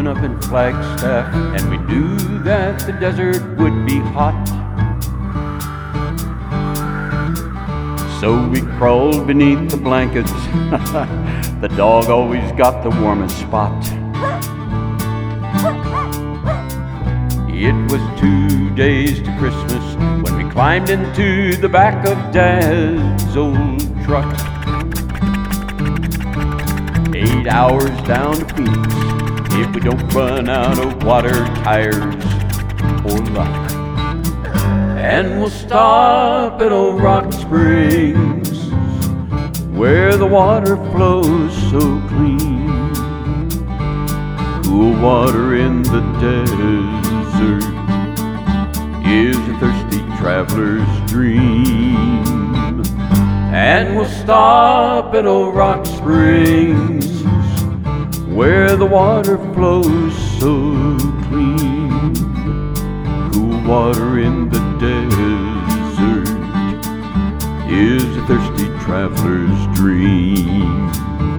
up in Flagstaff, and we knew that the desert would be hot. So we crawled beneath the blankets. The dog always got the warmest spot. It was 2 days to Christmas when we climbed into the back of Dad's old truck. 8 hours down to Phoenix if we don't run out of water, tires, or luck. And we'll stop at Old Rock Springs, where the water flows so clean. Cool water in the desert is a thirsty traveler's dream. And we'll stop at Old Rock Springs, where the water flows so clean. Cool water in the desert is a thirsty traveler's dream.